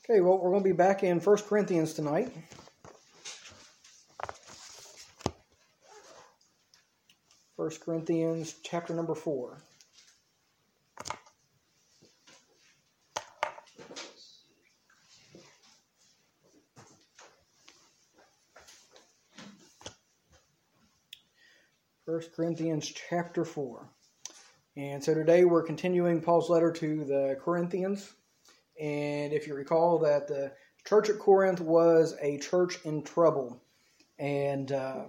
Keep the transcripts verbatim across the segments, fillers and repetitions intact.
Okay, well, we're going to be back in First Corinthians tonight. First Corinthians chapter number four. First Corinthians chapter four. And so today we're continuing Paul's letter to the Corinthians. And if you recall that the church at Corinth was a church in trouble. And uh,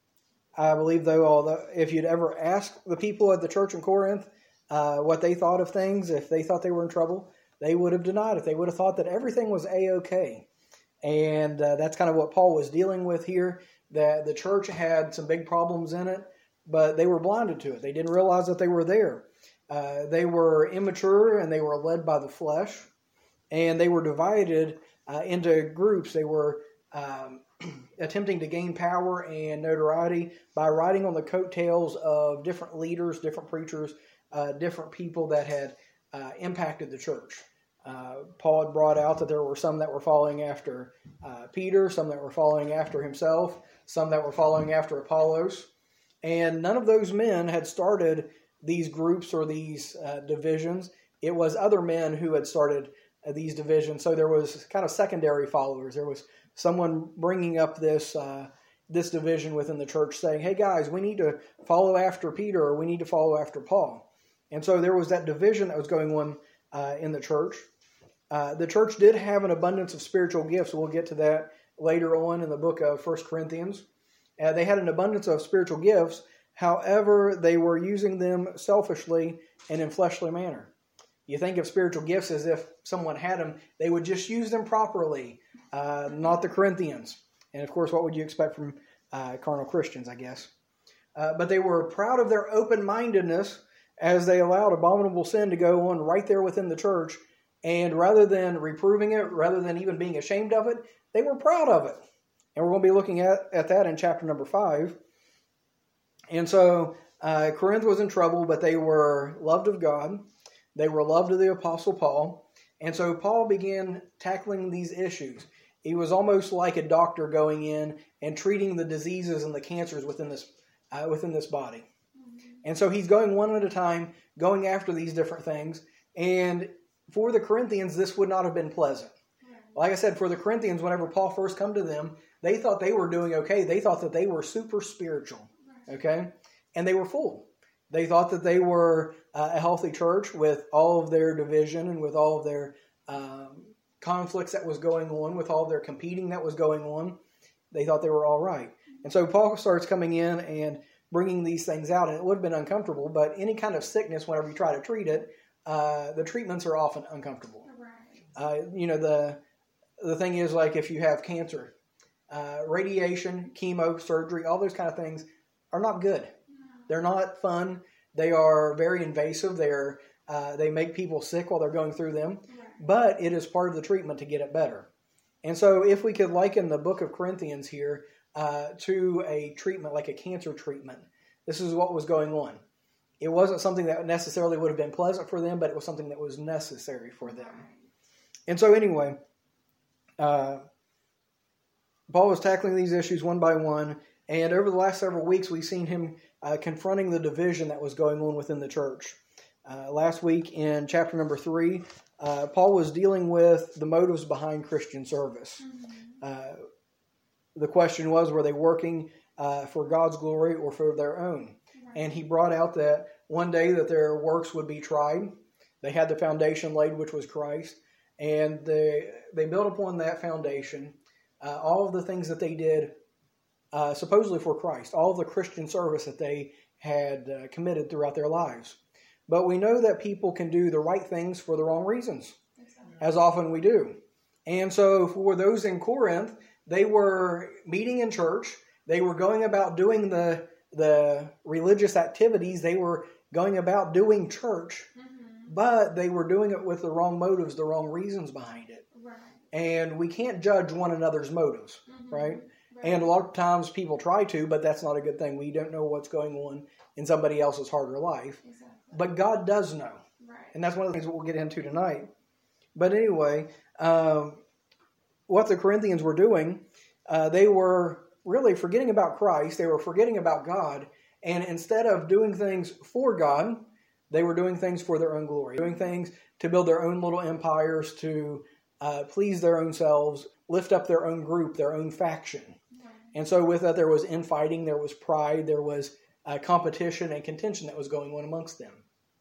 I believe, though, although if you'd ever ask the people at the church in Corinth uh, what they thought of things, if they thought they were in trouble, they would have denied it. They would have thought that everything was A-okay. And uh, that's kind of what Paul was dealing with here, that the church had some big problems in it, but they were blinded to it. They didn't realize that they were there. Uh, they were immature and they were led by the flesh. And they were divided uh, into groups. They were um, attempting to gain power and notoriety by riding on the coattails of different leaders, different preachers, uh, different people that had uh, impacted the church. Uh, Paul had brought out that there were some that were following after uh, Peter, some that were following after himself, some that were following after Apollos. And none of those men had started these groups or these uh, divisions. It was other men who had started these divisions. So there was kind of secondary followers. There was someone bringing up this uh, this division within the church saying, hey guys, we need to follow after Peter or we need to follow after Paul. And so there was that division that was going on uh, in the church. Uh, the church did have an abundance of spiritual gifts. We'll get to that later on in the book of First Corinthians. Uh, they had an abundance of spiritual gifts. However, they were using them selfishly and in fleshly manner. You think of spiritual gifts as if someone had them, they would just use them properly, uh, not the Corinthians. And of course, what would you expect from uh, carnal Christians, I guess? Uh, but they were proud of their open-mindedness as they allowed abominable sin to go on right there within the church. And rather than reproving it, rather than even being ashamed of it, they were proud of it. And we're going to be looking at, at that in chapter number five. And so uh, Corinth was in trouble, but they were loved of God. They were loved of the Apostle Paul. And so Paul began tackling these issues. He was almost like a doctor going in and treating the diseases and the cancers within this uh, within this body. Mm-hmm. And so he's going one at a time, going after these different things. And for the Corinthians, this would not have been pleasant. Mm-hmm. Like I said, for the Corinthians, whenever Paul first come to them, they thought they were doing okay. They thought that they were super spiritual. Okay? And they were fooled. They thought that they were uh, a healthy church with all of their division and with all of their um, conflicts that was going on, with all of their competing that was going on. They thought they were all right. And so Paul starts coming in and bringing these things out, and it would have been uncomfortable, but any kind of sickness, whenever you try to treat it, uh, the treatments are often uncomfortable. Uh, you know, the the thing is, like if you have cancer, uh, radiation, chemo, surgery, all those kind of things are not good. They're not fun. They are very invasive. They are uh, they make people sick while they're going through them. But it is part of the treatment to get it better. And so if we could liken the book of Corinthians here uh, to a treatment, like a cancer treatment, this is what was going on. It wasn't something that necessarily would have been pleasant for them, but it was something that was necessary for them. And so anyway, uh, Paul was tackling these issues one by one. And over the last several weeks, we've seen him uh, confronting the division that was going on within the church. Uh, last week in chapter number three, uh, Paul was dealing with the motives behind Christian service. Mm-hmm. Uh, the question was, were they working uh, for God's glory or for their own? Right. And he brought out that one day that their works would be tried. They had the foundation laid, which was Christ. And they, they built upon that foundation uh, all of the things that they did Uh, supposedly for Christ, all of the Christian service that they had uh, committed throughout their lives. But we know that people can do the right things for the wrong reasons, exactly. As often we do. And so for those in Corinth, they were meeting in church, they were going about doing the, the religious activities, they were going about doing church, mm-hmm. but they were doing it with the wrong motives, the wrong reasons behind it. Right. And we can't judge one another's motives, mm-hmm. right? And a lot of times people try to, but that's not a good thing. We don't know what's going on in somebody else's heart or life. Exactly. But God does know. Right. And that's one of the things we'll get into tonight. But anyway, um, what the Corinthians were doing, uh, they were really forgetting about Christ. They were forgetting about God. And instead of doing things for God, they were doing things for their own glory, doing things to build their own little empires, to uh, please their own selves, lift up their own group, their own faction. And so with that, there was infighting, there was pride, there was uh, competition and contention that was going on amongst them.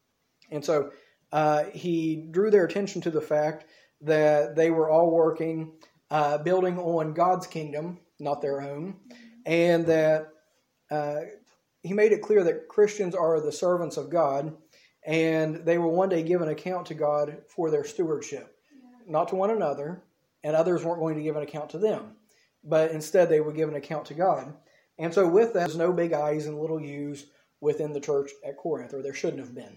And so uh, he drew their attention to the fact that they were all working, uh, building on God's kingdom, not their own, and that uh, he made it clear that Christians are the servants of God, and they will one day give an account to God for their stewardship, not to one another, and others weren't going to give an account to them, but instead they would give an account to God. And so with that, there's no big I's and little U's within the church at Corinth, or there shouldn't have been.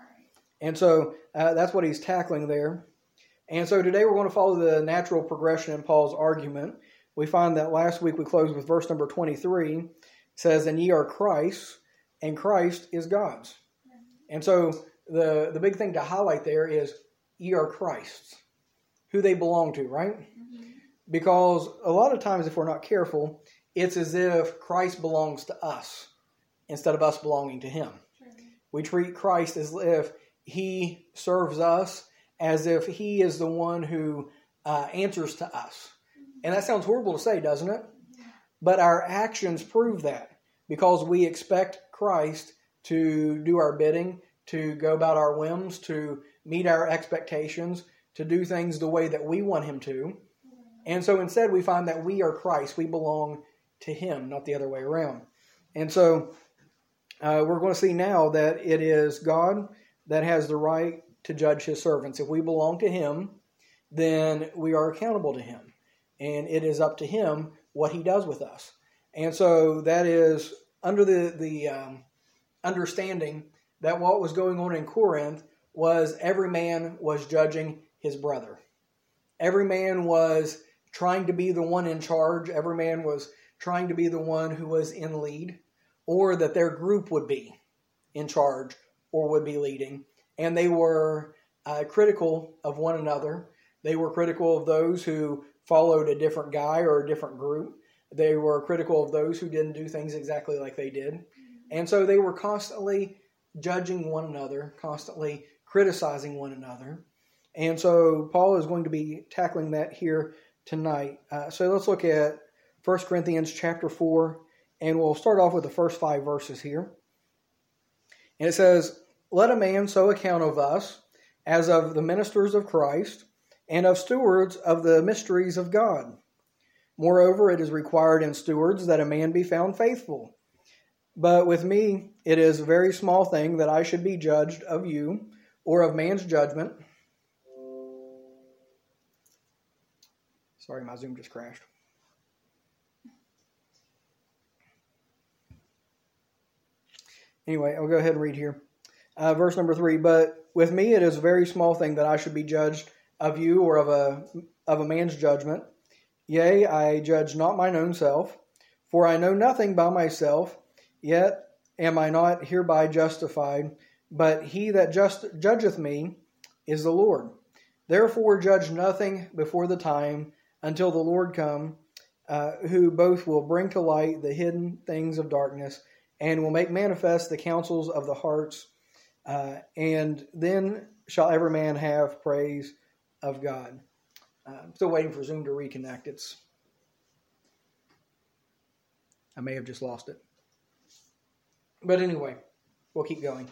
And so uh, that's what he's tackling there. And so today we're going to follow the natural progression in Paul's argument. We find that last week we closed with verse number twenty-three. It says, "And ye are Christ's, and Christ is God's." And so the, the big thing to highlight there is ye are Christ's, who they belong to, right? Mm-hmm. Because a lot of times if we're not careful, it's as if Christ belongs to us instead of us belonging to him. Sure. We treat Christ as if he serves us, as if he is the one who uh, answers to us. And that sounds horrible to say, doesn't it? But our actions prove that, because we expect Christ to do our bidding, to go about our whims, to meet our expectations, to do things the way that we want him to. And so instead we find that we are Christ. We belong to him, not the other way around. And so uh, we're going to see now that it is God that has the right to judge his servants. If we belong to him, then we are accountable to him. And it is up to him what he does with us. And so that is under the, the um, understanding that what was going on in Corinth was every man was judging his brother. Every man was trying to be the one in charge. Every man was trying to be the one who was in lead, or that their group would be in charge or would be leading. And they were uh, critical of one another. They were critical of those who followed a different guy or a different group. They were critical of those who didn't do things exactly like they did. And so they were constantly judging one another, constantly criticizing one another. And so Paul is going to be tackling that here tonight. Uh, so let's look at First Corinthians chapter four, and we'll start off with the first five verses here. And it says, "Let a man so account of us as of the ministers of Christ, and of stewards of the mysteries of God. Moreover, it is required in stewards that a man be found faithful. But with me it is a very small thing that I should be judged of you, or of man's judgment." Sorry, my Zoom just crashed. Anyway, I'll go ahead and read here. Uh, verse number three, "But with me it is a very small thing that I should be judged of you, or of a of a man's judgment. Yea, I judge not mine own self, for I know nothing by myself, yet am I not hereby justified, but he that just judgeth me is the Lord. Therefore judge nothing before the time, until the Lord come, uh, who both will bring to light the hidden things of darkness, and will make manifest the counsels of the hearts, uh, and then shall every man have praise of God." Uh, I'm still waiting for Zoom to reconnect. It's I may have just lost it. But anyway, we'll keep going.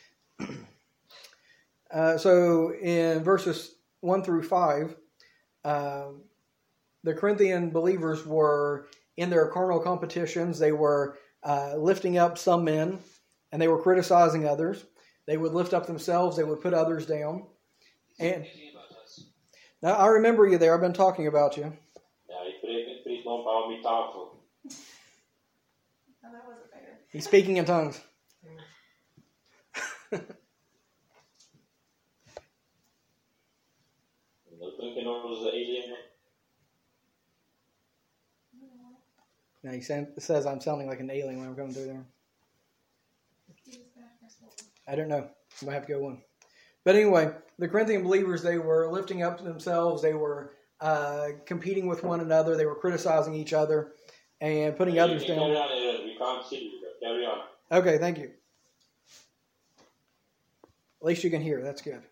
uh, so in verses one through five, uh, the Corinthian believers were in their carnal competitions. They were uh, lifting up some men, and they were criticizing others. They would lift up themselves. They would put others down. And now, I remember you there. I've been talking about you. Ja, ik spreek met Friesland aan mijn tafel. No, that wasn't fair. He's speaking in tongues. Dat klinkt nog als de alien. Now he says I'm sounding like an alien when I'm coming through there. I don't know. I might have to go one. But anyway, the Corinthian believers, they were lifting up themselves. They were uh, competing with one another. They were criticizing each other and putting You others can down. carry on, Aaron. We can't see you. but Carry on. Okay, thank you. At least you can hear. That's good.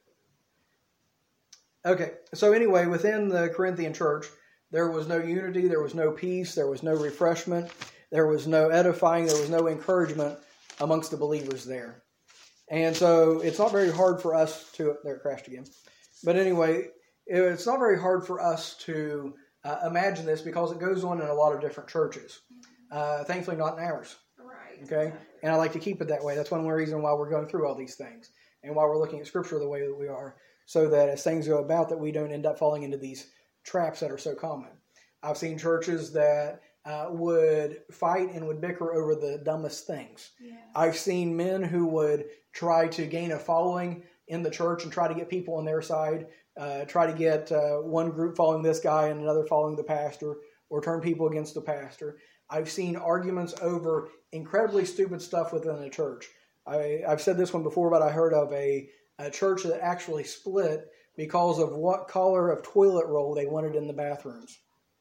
Okay, so anyway, within the Corinthian church, there was no unity, there was no peace, there was no refreshment, there was no edifying, there was no encouragement amongst the believers there. And so it's not very hard for us to, there it crashed again. But anyway, it's not very hard for us to uh, imagine this because it goes on in a lot of different churches. Uh, thankfully not in ours. Right. Okay? Exactly. And I like to keep it that way. That's one reason why we're going through all these things and why we're looking at Scripture the way that we are, so that as things go about, that we don't end up falling into these traps that are so common. I've seen churches that uh, would fight and would bicker over the dumbest things. Yeah. I've seen men who would try to gain a following in the church and try to get people on their side, uh, try to get uh, one group following this guy and another following the pastor, or turn people against the pastor. I've seen arguments over incredibly stupid stuff within the church. I, I've said this one before, but I heard of a, a church that actually split because of what color of toilet roll they wanted in the bathrooms.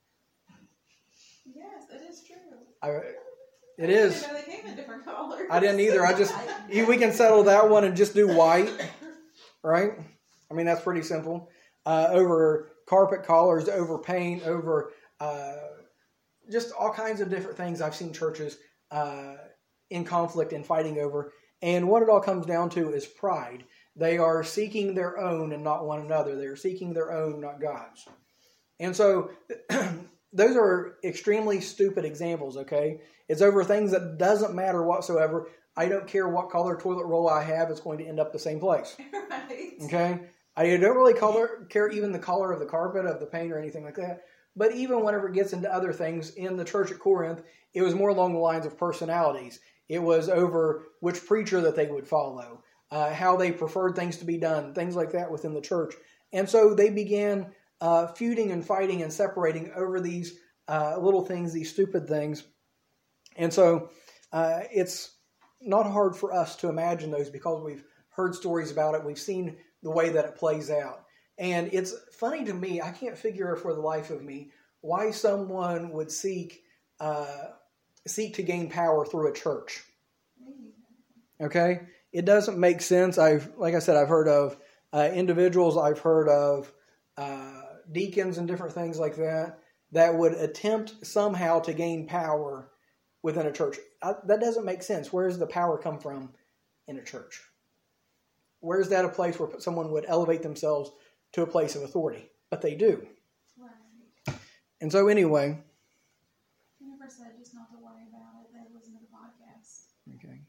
Yes, it is true. I, it I didn't is. even know they came in different colors. I didn't either. I just, we can settle that one and just do white, right? I mean, that's pretty simple. Uh, over carpet collars, over paint, over uh, just all kinds of different things I've seen churches uh, in conflict and fighting over. And what it all comes down to is pride. They are seeking their own and not one another. They are seeking their own, not God's. And so those are extremely stupid examples, okay? It's over things that doesn't matter whatsoever. I don't care what color toilet roll I have. It's going to end up the same place, Right. okay? I don't really color, care even the color of the carpet, of the paint, or anything like that. But even whenever it gets into other things, in the church at Corinth, it was more along the lines of personalities. It was over which preacher that they would follow, uh, how they preferred things to be done, things like that within the church. And so they began uh, feuding and fighting and separating over these uh, little things, these stupid things. And so uh, it's not hard for us to imagine those because we've heard stories about it. We've seen the way that it plays out. And it's funny to me, I can't figure for the life of me why someone would seek uh, seek to gain power through a church. Okay? It doesn't make sense. I've, like I said, I've heard of uh, individuals, I've heard of uh, deacons and different things like that, that would attempt somehow to gain power within a church. I, that doesn't make sense. Where does the power come from in a church? Where is that a place where someone would elevate themselves to a place of authority? But they do. Right. And so anyway. He never said just not to worry about it. They listen to the podcast. Okay.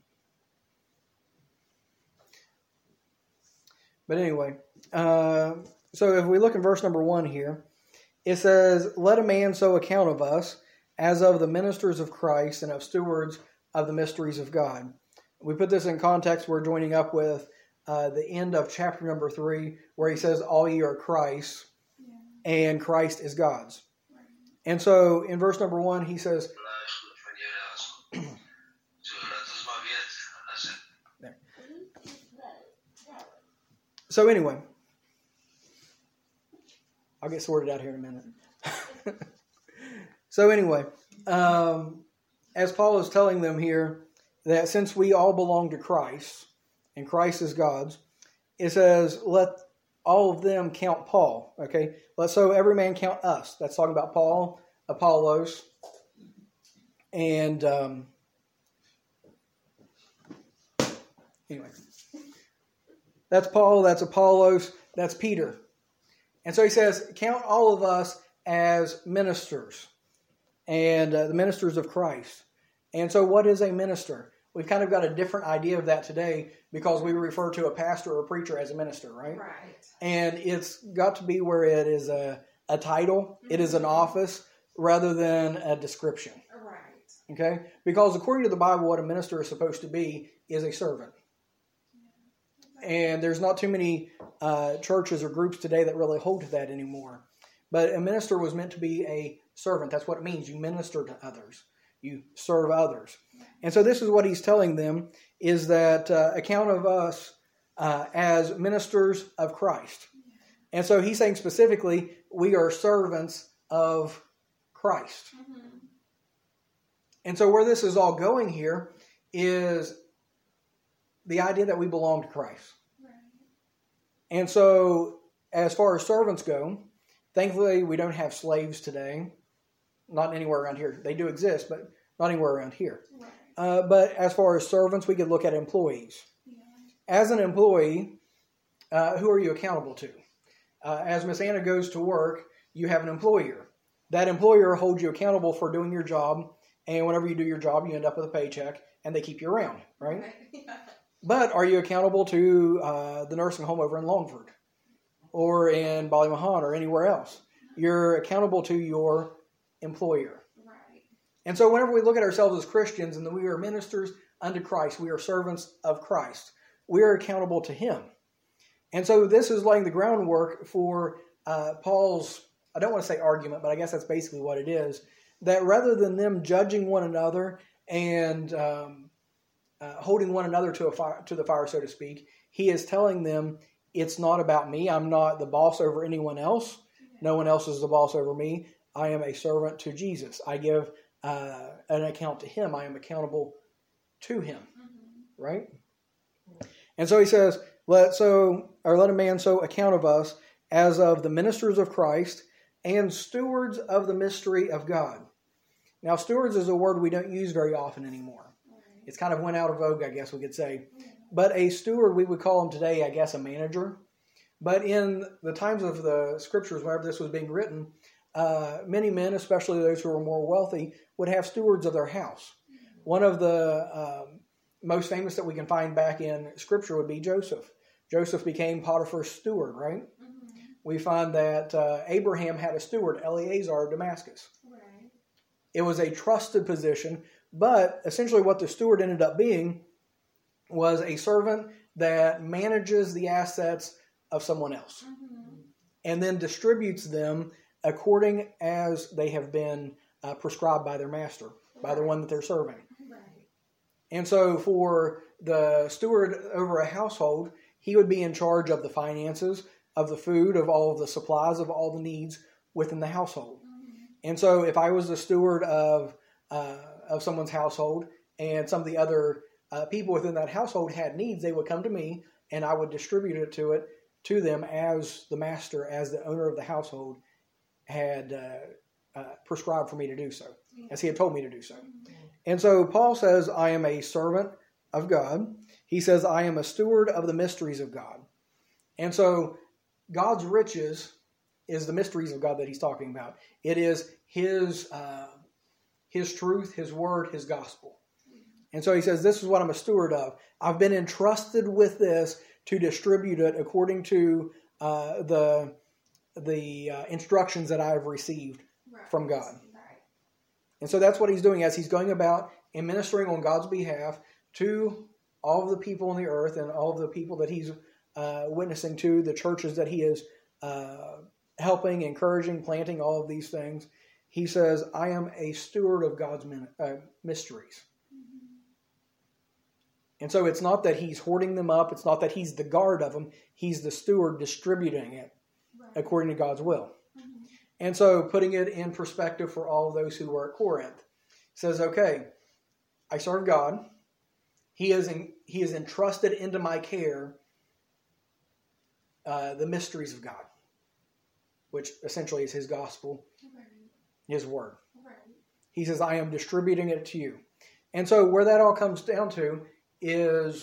But anyway, uh, so if we look in verse number one here, it says, "Let a man so account of us as of the ministers of Christ and of stewards of the mysteries of God." We put this in context. We're joining up with uh, the end of chapter number three, where he says, "All ye are Christ's, Yeah. and Christ is God's." Right. And so in verse number one, he says, so anyway, I'll get sorted out here in a minute. So anyway, um, as Paul is telling them here, that since we all belong to Christ, and Christ is God's, it says, let all of them count Paul, okay? Let so every man count us. That's talking about Paul, Apollos, and um, anyway. That's Paul, that's Apollos, that's Peter. And so he says, count all of us as ministers and uh, the ministers of Christ. And so what is a minister? We've kind of got a different idea of that today because we refer to a pastor or a preacher as a minister, right? Right. And it's got to be where it is a, a title, mm-hmm. It is an office rather than a description. Right. Okay? Because according to the Bible, what a minister is supposed to be is a servant. And there's not too many uh, churches or groups today that really hold to that anymore. But a minister was meant to be a servant. That's what it means. You minister to others. You serve others. And so this is what he's telling them, is that uh, account of us uh, as ministers of Christ. And so he's saying specifically we are servants of Christ. Mm-hmm. And so where this is all going here is the idea that we belong to Christ. Right. And so as far as servants go, thankfully we don't have slaves today. Not anywhere around here. They do exist, but not anywhere around here. Right. Uh, but as far as servants, we could look at employees. Yeah. As an employee, uh, who are you accountable to? Uh, as Miss Anna goes to work, you have an employer. That employer holds you accountable for doing your job, and whenever you do your job, you end up with a paycheck, and they keep you around, right? Right. Yeah. But are you accountable to uh, the nursing home over in Longford or in Ballymahan or anywhere else? You're accountable to your employer. Right. And so whenever we look at ourselves as Christians and that we are ministers unto Christ, we are servants of Christ, we are accountable to Him. And so this is laying the groundwork for uh, Paul's, I don't want to say argument, but I guess that's basically what it is, that rather than them judging one another and um, uh, holding one another to a fire, to the fire, so to speak, he is telling them, it's not about me. I'm not the boss over anyone else. No one else is the boss over me. I am a servant to Jesus. I give uh, an account to Him. I am accountable to Him. Mm-hmm. Right? And so he says, let so or let a man so account of us as of the ministers of Christ and stewards of the mystery of God. Now, stewards is a word we don't use very often anymore. Right. It's kind of went out of vogue, I guess we could say. Yeah. But a steward, we would call him today, I guess, a manager. But in the times of the scriptures, whenever this was being written, uh, many men, especially those who were more wealthy, would have stewards of their house. One of the um, most famous that we can find back in Scripture would be Joseph. Joseph became Potiphar's steward, right? Mm-hmm. We find that uh, Abraham had a steward, Eleazar of Damascus. Right. It was a trusted position, but essentially what the steward ended up being was a servant that manages the assets of someone else Mm-hmm. and then distributes them according as they have been uh, prescribed by their master, by the one that they're serving. Right. And so for the steward over a household, he would be in charge of the finances, of the food, of all of the supplies, of all the needs within the household. Mm-hmm. And so if I was the steward of uh, of someone's household and some of the other uh, people within that household had needs, they would come to me and I would distribute it to it to them as the master, as the owner of the household had uh, uh, prescribed for me to do so, Yeah. as he had told me to do so. Mm-hmm. And so Paul says, I am a servant of God. He says, I am a steward of the mysteries of God. And so God's riches is the mysteries of God that he's talking about. It is his, uh, his truth, his word, his gospel. And so he says, this is what I'm a steward of. I've been entrusted with this to distribute it according to uh, the, the uh, instructions that I have received Right. from God. Right. And so that's what he's doing as he's going about and ministering on God's behalf to all of the people on the earth and all of the people that he's uh, witnessing to, the churches that he is uh, helping, encouraging, planting, all of these things. He says, I am a steward of God's min- uh, mysteries. Mm-hmm. And so it's not that he's hoarding them up. It's not that he's the guard of them. He's the steward distributing it Right. according to God's will. Mm-hmm. And so putting it in perspective for all of those who were at Corinth, says, okay, I serve God. He is in, he is entrusted into my care uh, the mysteries of God, which essentially is his gospel, Right. his word. Right. He says, I am distributing it to you. And so where that all comes down to is,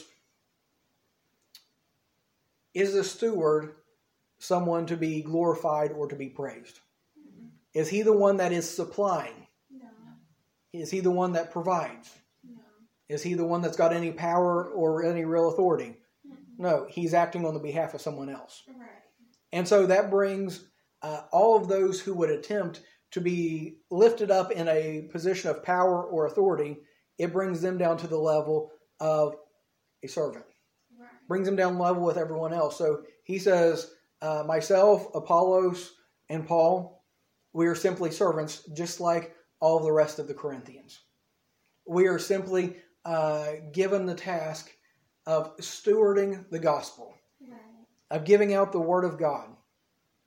is a steward someone to be glorified or to be praised? Mm-hmm. Is he the one that is supplying? No. Is he the one that provides? No. Is he the one that's got any power or any real authority? Mm-hmm. No, he's acting on the behalf of someone else. Right. And so that brings uh, all of those who would attempt to be lifted up in a position of power or authority, it brings them down to the level of a servant. Right. Brings them down level with everyone else. So he says, uh, myself, Apollos, and Paul, we are simply servants, just like all of the rest of the Corinthians. We are simply uh, given the task of stewarding the gospel, Right. of giving out the word of God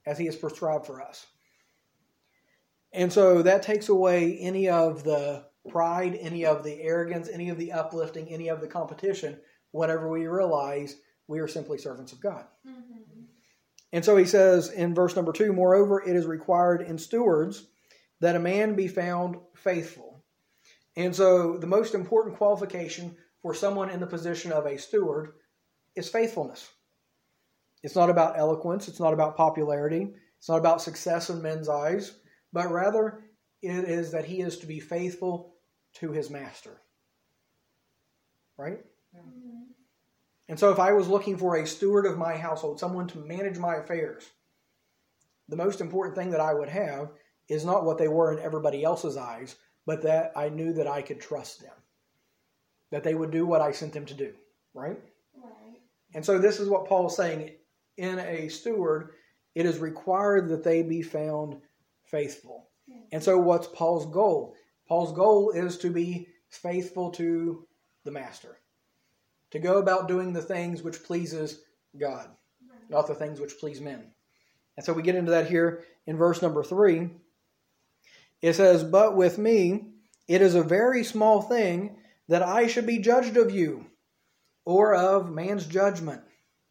as he has prescribed for us. And so that takes away any of the pride, any of the arrogance, any of the uplifting, any of the competition, whenever we realize we are simply servants of God. Mm-hmm. And so he says in verse number two, moreover, it is required in stewards that a man be found faithful. And so the most important qualification for someone in the position of a steward is faithfulness. It's not about eloquence. It's not about popularity. It's not about success in men's eyes, but rather it is that he is to be faithful to his master. Right? Mm-hmm. And so if I was looking for a steward of my household, someone to manage my affairs, the most important thing that I would have is not what they were in everybody else's eyes, but that I knew that I could trust them. That they would do what I sent them to do. Right? Right. And so this is what Paul is saying. In a steward, it is required that they be found faithful. Mm-hmm. And so what's Paul's goal? Paul's goal is to be faithful to the master. To go about doing the things which pleases God, Right. not the things which please men. And so we get into that here in verse number three. It says, but with me, it is a very small thing that I should be judged of you, or of man's judgment.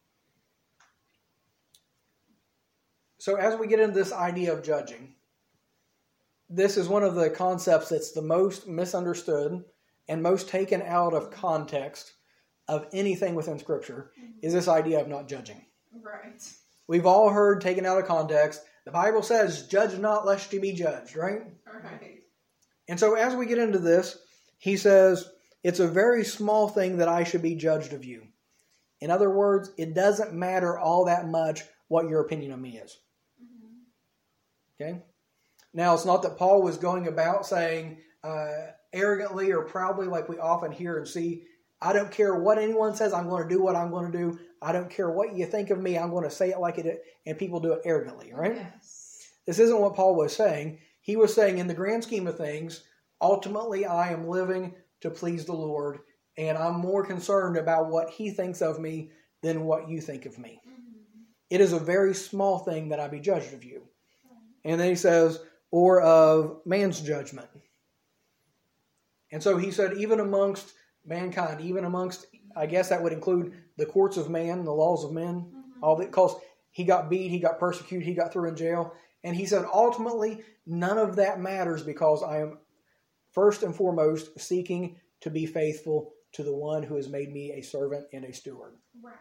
So as we get into this idea of judging, this is one of the concepts that's the most misunderstood and most taken out of context of anything within Scripture, is this idea of not judging. Right. We've all heard, taken out of context, the Bible says, judge not lest you be judged, right? Right. And so as we get into this, he says, it's a very small thing that I should be judged of you. In other words, it doesn't matter all that much what your opinion of me is. Mm-hmm. Okay? Now, it's not that Paul was going about saying uh, arrogantly or proudly like we often hear and see, I don't care what anyone says, I'm going to do what I'm going to do. I don't care what you think of me, I'm going to say it like it is. And people do it arrogantly, right? Yes. This isn't what Paul was saying. He was saying, in the grand scheme of things, ultimately I am living to please the Lord, and I'm more concerned about what he thinks of me than what you think of me. Mm-hmm. It is a very small thing that I be judged of you. And then he says, or of man's judgment. And so he said, even amongst mankind, even amongst, I guess that would include the courts of man, the laws of men, Mm-hmm. all that, because he got beat, he got persecuted, he got thrown in jail. And he said, ultimately, none of that matters because I am first and foremost seeking to be faithful to the one who has made me a servant and a steward. Right.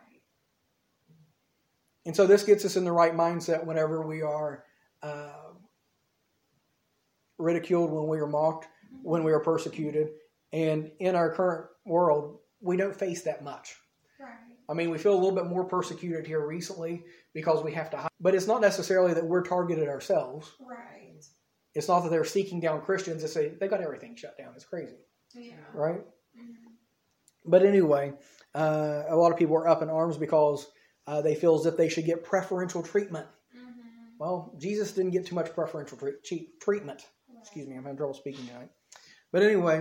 And so this gets us in the right mindset whenever we are uh, ridiculed, when we are mocked, Mm-hmm. when we are persecuted. And in our current world, we don't face that much. Right. I mean, we feel a little bit more persecuted here recently because we have to hide. But it's not necessarily that we're targeted ourselves. Right. It's not that they're seeking down Christians and say, they got everything shut down. It's crazy. Yeah. Right? Mm-hmm. But anyway, uh, a lot of people are up in arms because uh, they feel as if they should get preferential treatment. Mm-hmm. Well, Jesus didn't get too much preferential tre- cheap treatment. Right. Excuse me, I'm having trouble speaking tonight. But anyway,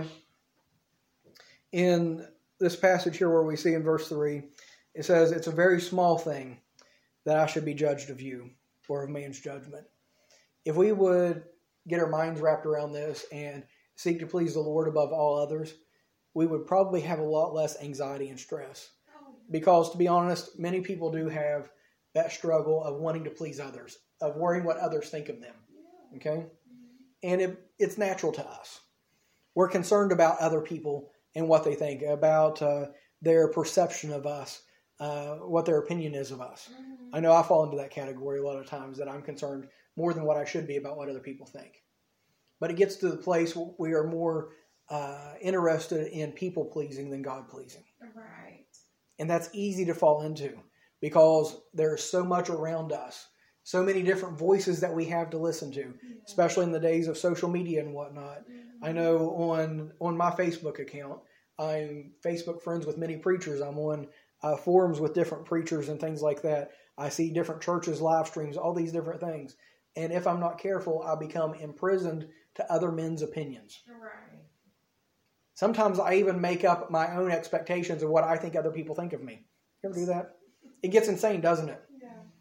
in this passage here where we see in verse three, it says, it's a very small thing that I should be judged of you, or of man's judgment. If we would get our minds wrapped around this and seek to please the Lord above all others, we would probably have a lot less anxiety and stress. Oh, Because, to be honest, many people do have that struggle of wanting to please others, of worrying what others think of them. yeah. Okay? And it, it's natural to us. We're concerned about other people and what they think, about uh, their perception of us, uh, what their opinion is of us. Mm-hmm. I know I fall into that category a lot of times, that I'm concerned more than what I should be about what other people think. But it gets to the place where we are more uh, interested in people pleasing than God pleasing. Right. And that's easy to fall into because there's so much around us, so many different voices that we have to listen to, Yeah. especially in the days of social media and whatnot. Mm-hmm. I know on on my Facebook account, I'm Facebook friends with many preachers. I'm on uh, forums with different preachers and things like that. I see different churches, live streams, all these different things. And if I'm not careful, I become imprisoned to other men's opinions. Right. Sometimes I even make up my own expectations of what I think other people think of me. You ever do that? It gets insane, doesn't it? Yeah.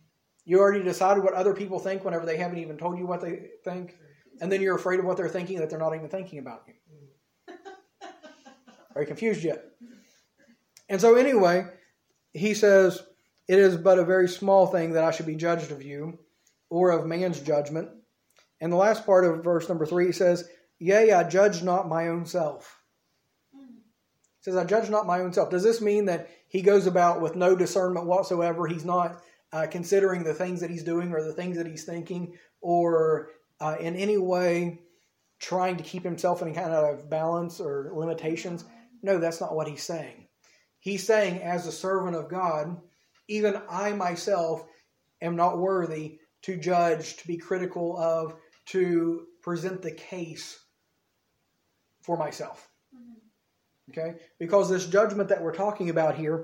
You already decided what other people think whenever they haven't even told you what they think. And then you're afraid of what they're thinking that they're not even thinking about you. Are you confused yet? And so anyway, he says, it is but a very small thing that I should be judged of you, or of man's judgment. And the last part of verse number three says, yea, I judge not my own self. It says, I judge not my own self. Does this mean that he goes about with no discernment whatsoever? He's not uh, considering the things that he's doing or the things that he's thinking, or uh, in any way trying to keep himself in kind of balance or limitations? No, that's not what he's saying. He's saying, as a servant of God, even I myself am not worthy to judge, to be critical of, to present the case for myself. Okay? Because this judgment that we're talking about here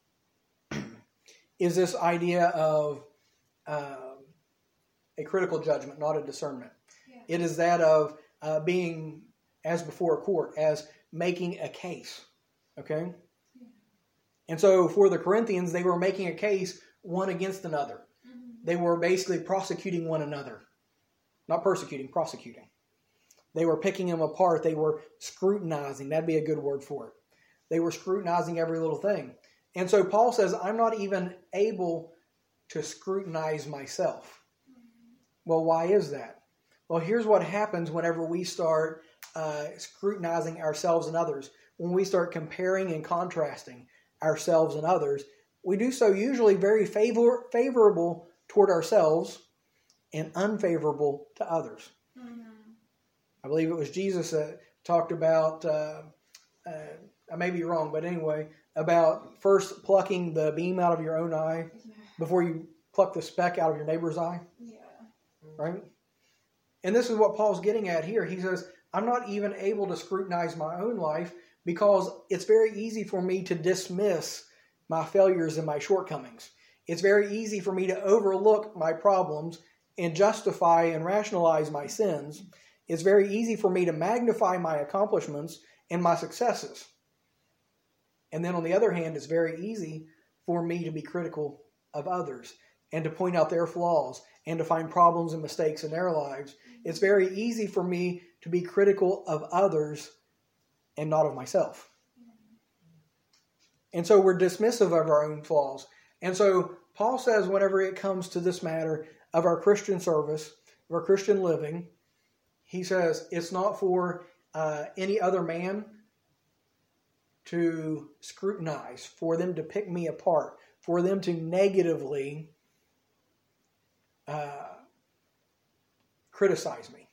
is this idea of uh, a critical judgment, not a discernment. Yeah. It is that of uh, being as before a court, as making a case. Okay? Yeah. And so for the Corinthians, they were making a case one against another. Mm-hmm. They were basically prosecuting one another. Not persecuting, prosecuting. They were picking them apart. They were scrutinizing. That'd be a good word for it. They were scrutinizing every little thing. And so Paul says, I'm not even able to scrutinize myself. Well, why is that? Well, here's what happens whenever we start uh, scrutinizing ourselves and others. When we start comparing and contrasting ourselves and others, we do so usually very favor- favorable toward ourselves and unfavorable to others. Mm-hmm. I believe it was Jesus that talked about, uh, uh, I may be wrong, but anyway, about first plucking the beam out of your own eye before you pluck the speck out of your neighbor's eye. Yeah. Right? And this is what Paul's getting at here. He says, I'm not even able to scrutinize my own life because it's very easy for me to dismiss my failures and my shortcomings. It's very easy for me to overlook my problems and justify and rationalize my sins. It's very easy for me to magnify my accomplishments and my successes. And then on the other hand, it's very easy for me to be critical of others and to point out their flaws and to find problems and mistakes in their lives. It's very easy for me to be critical of others and not of myself. And so we're dismissive of our own flaws. And so Paul says whenever it comes to this matter of our Christian service, of our Christian living, he says it's not for uh, any other man to scrutinize, for them to pick me apart, for them to negatively uh, criticize me.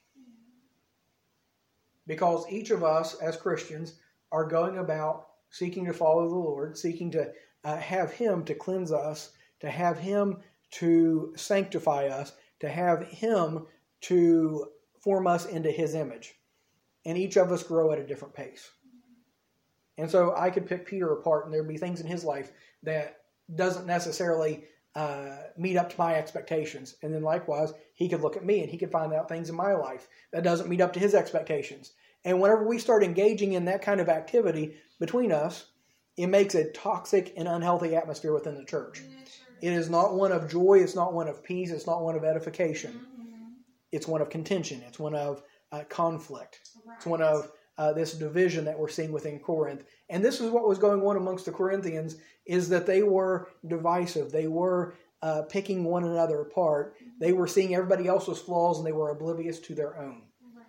Because each of us as Christians are going about seeking to follow the Lord, seeking to uh, have Him to cleanse us, to have Him to sanctify us, to have Him to form us into His image. And each of us grow at a different pace. And so I could pick Peter apart and there'd be things in his life that doesn't necessarily uh, meet up to my expectations. And then likewise, he could look at me and he could find out things in my life that doesn't meet up to his expectations. And whenever we start engaging in that kind of activity between us, it makes a toxic and unhealthy atmosphere within the church. It is not one of joy. It's not one of peace. It's not one of edification. Mm-hmm. It's one of contention. It's one of uh, conflict. Right. It's one of uh, this division that we're seeing within Corinth. And this is what was going on amongst the Corinthians, is that they were divisive. They were uh, picking one another apart. Mm-hmm. They were seeing everybody else's flaws and they were oblivious to their own. Right.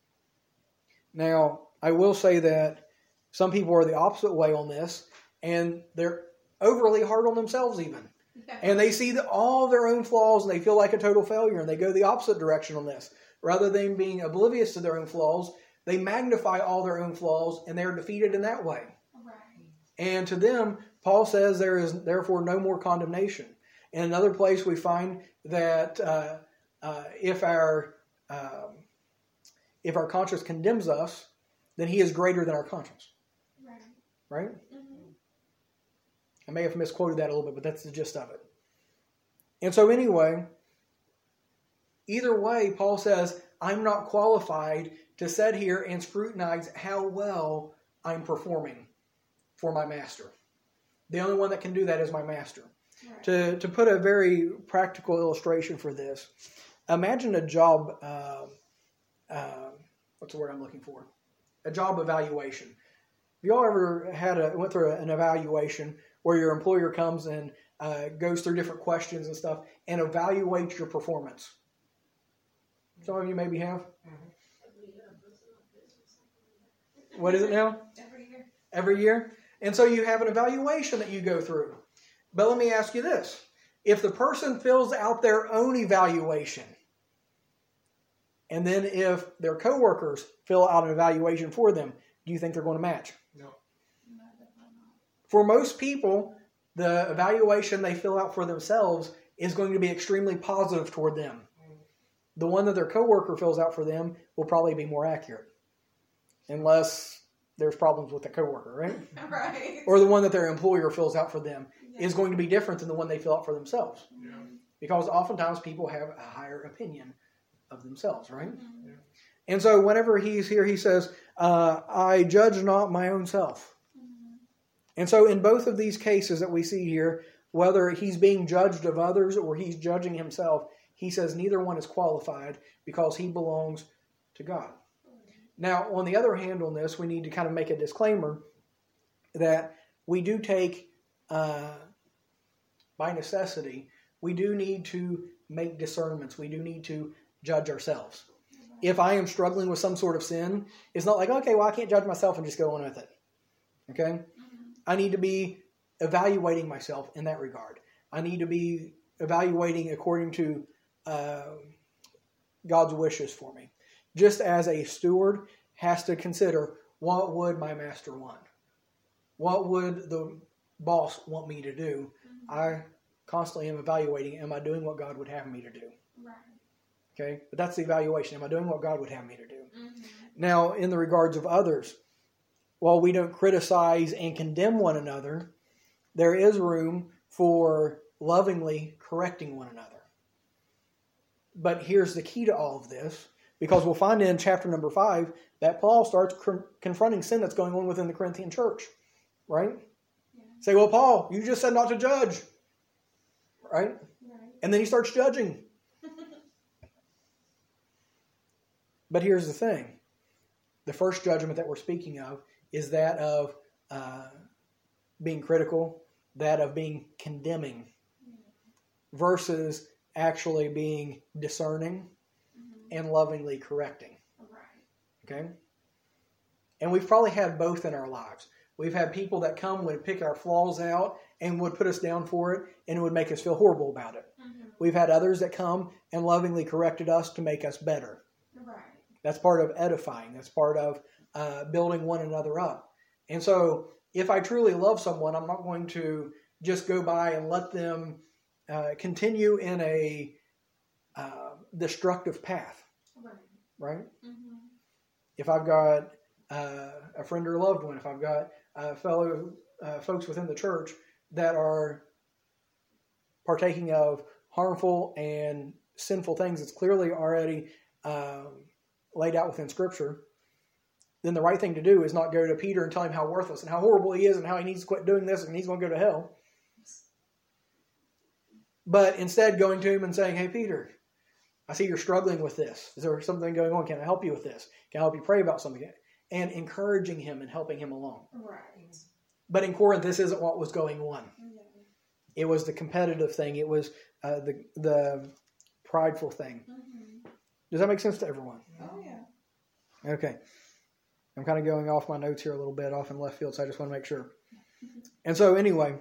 Now, I will say that some people are the opposite way on this, and they're overly hard on themselves even. And they see the, all their own flaws and they feel like a total failure, and they go the opposite direction on this. Rather than being oblivious to their own flaws, they magnify all their own flaws and they're defeated in that way. Right. And to them, Paul says there is therefore no more condemnation. In another place we find that uh, uh, if our um, if our conscience condemns us, then he is greater than our conscience. Right? Right? Mm-hmm. I may have misquoted that a little bit, but that's the gist of it. And so anyway, either way, Paul says, I'm not qualified to sit here and scrutinize how well I'm performing for my master. The only one that can do that is my master. Right. To, to put a very practical illustration for this, imagine a job, uh, uh, what's the word I'm looking for? A job evaluation. Have y'all ever had a, went through an evaluation where your employer comes and uh, goes through different questions and stuff and evaluates your performance? Some of you maybe have. What is it now? Every year. Every year. And so you have an evaluation that you go through. But let me ask you this. If the person fills out their own evaluation, and then if their coworkers fill out an evaluation for them, do you think they're going to match? No. No, definitely not. For most people, the evaluation they fill out for themselves is going to be extremely positive toward them. The one that their coworker fills out for them will probably be more accurate. Unless there's problems with the coworker, right? Right. Or the one that their employer fills out for them Yeah. is going to be different than the one they fill out for themselves. Yeah. Because oftentimes people have a higher opinion of themselves, right? Mhm. And so whenever he's here, he says, uh, I judge not my own self. Mhm. And so in both of these cases that we see here, whether he's being judged of others or he's judging himself, he says neither one is qualified because he belongs to God. Now, on the other hand on this, we need to kind of make a disclaimer that we do take, uh, by necessity, we do need to make discernments. We do need to judge ourselves. If I am struggling with some sort of sin, it's not like, okay, well, I can't judge myself and just go on with it. Okay? Mhm. I need to be evaluating myself in that regard. I need to be evaluating according to uh, God's wishes for me. Just as a steward has to consider, what would my master want? What would the boss want me to do? Mhm. I constantly am evaluating, am I doing what God would have me to do? Right. Okay? But that's the evaluation. Am I doing what God would have me to do? Mhm. Now, in the regards of others, while we don't criticize and condemn one another, there is room for lovingly correcting one another. But here's the key to all of this, because we'll find in chapter number five that Paul starts cr- confronting sin that's going on within the Corinthian church, right? Yeah. Say, well, Paul, you just said not to judge, right? Right. And then he starts judging. But here's the thing. The first judgment that we're speaking of is that of uh, being critical, that of being condemning, versus actually being discerning Mhm. and lovingly correcting. Right. Okay? And we've probably had both in our lives. We've had people that come, would pick our flaws out and would put us down for it, and it would make us feel horrible about it. Mhm. We've had others that come and lovingly corrected us to make us better. Right. That's part of edifying. That's part of uh, building one another up. And so if I truly love someone, I'm not going to just go by and let them uh, continue in a uh, destructive path, Right. right? Mhm. If I've got uh, a friend or a loved one, if I've got uh, fellow uh, folks within the church that are partaking of harmful and sinful things that's clearly already um, laid out within Scripture, then the right thing to do is not go to Peter and tell him how worthless and how horrible he is and how he needs to quit doing this and he's going to go to hell. But instead going to him and saying, hey, Peter, I see you're struggling with this. Is there something going on? Can I help you with this? Can I help you pray about something? And encouraging him and helping him along. Right. But in Corinth, this isn't what was going on. Yeah. It was the competitive thing. It was uh, the the prideful thing. Mhm. Does that make sense to everyone? Oh yeah. Okay. I'm kind of going off my notes here a little bit, off in left field, so I just want to make sure. And so anyway,